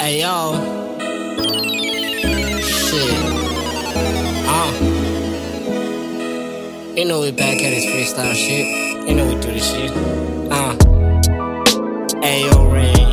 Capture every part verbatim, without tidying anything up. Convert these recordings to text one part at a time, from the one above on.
Hey yo, shit, uh, you know we back at this freestyle shit. You know we do this shit. Uh, hey yo, Rain.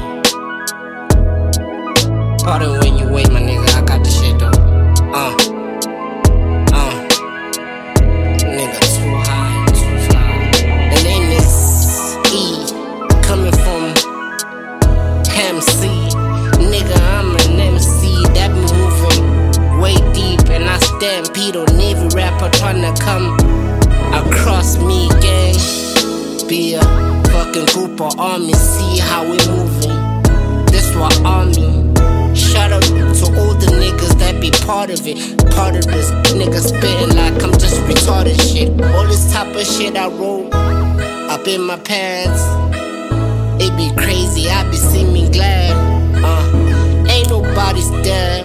Pardon when you wait, my nigga. I got the shit though. Uh, uh, nigga too high, too fly. And then this E coming from M C. Nigga, I'm an M C that be moving way deep, and I stampede on every rapper tryna come across me, gang. Be a fucking group of army, see how we moving. This what army. Shout out to all the niggas that be part of it. Part of this nigga spitting like I'm just retarded shit. All this type of shit I wrote up in my pants. It be crazy, I be seeming glad. Uh, ain't nobody's dead.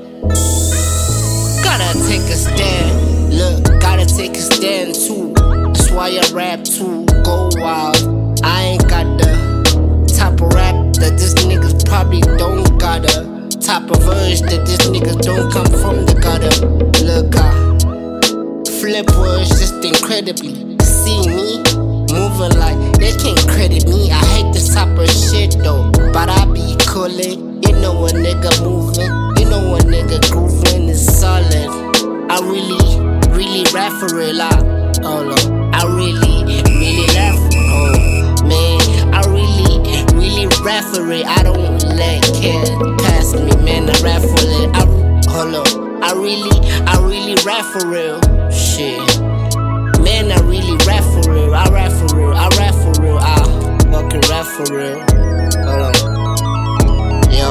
Gotta take a stand. Look, gotta take a stand too. That's why I rap too. Go wild. I ain't got the type of rap that this niggas probably don't got a type of verse that this niggas don't come from the gutter. Look, I flip words just incredibly. See me moving like they can't credit me. I hate this type of shit though, but I be coolin'. You know a nigga moving, you know a nigga grooving is solid. I really, really rap for real. I, oh no, I really, really rap. Oh man, I really, really rap for it. I don't let kids pass me, man. I rap for it. I, hold up, I really, I really rap for real. Shit. Man, I really rap for real. I rap for real. I rap for real. I fucking rap for real. Hold on. Yo.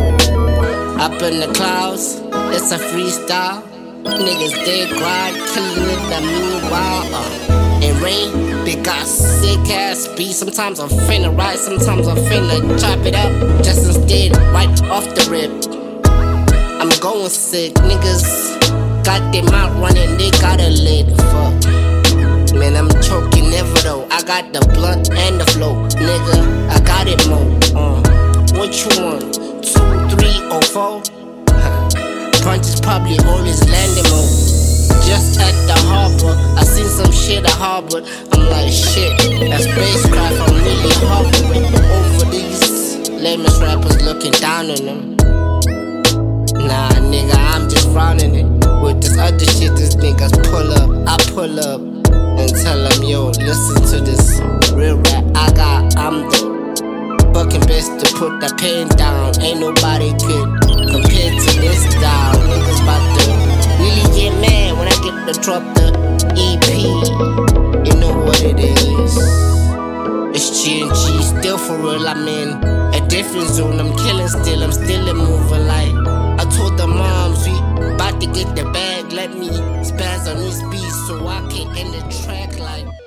Up in the clouds, it's a freestyle. Niggas dead grind, killing it the meanwhile. Uh, and Rain, they got sick ass beats. Sometimes I'm finna write, sometimes I'm finna chop it up. Just instead, right off the rip. I'm going sick. Niggas got their mouth running, they got a lid. Fuck. Man, I'm choking never though. I got the blunt and the flow, nigga. I got it more. Uh, what you want? Two, three, or four? Punches probably always landing more. Just at the harbor, I seen some shit at Harvard. I'm like shit, that's spacecraft. I'm really hovering over these lamest rappers, looking down on them. Nah, nigga, I'm just rounding it with this other shit. This niggas pull up, I pull up. And tell them, yo, listen to this real rap I got. I'm the fucking best to put the pen down. Ain't nobody good compared to this style. Niggas bout to really get mad when I get to drop the E P. You know what it is. It's G and G, still for real. I'm in a different zone. I'm killing still, I'm still in moving like. I told the moms we about to get the bag. Let me spaz on this beat so I can end the track like.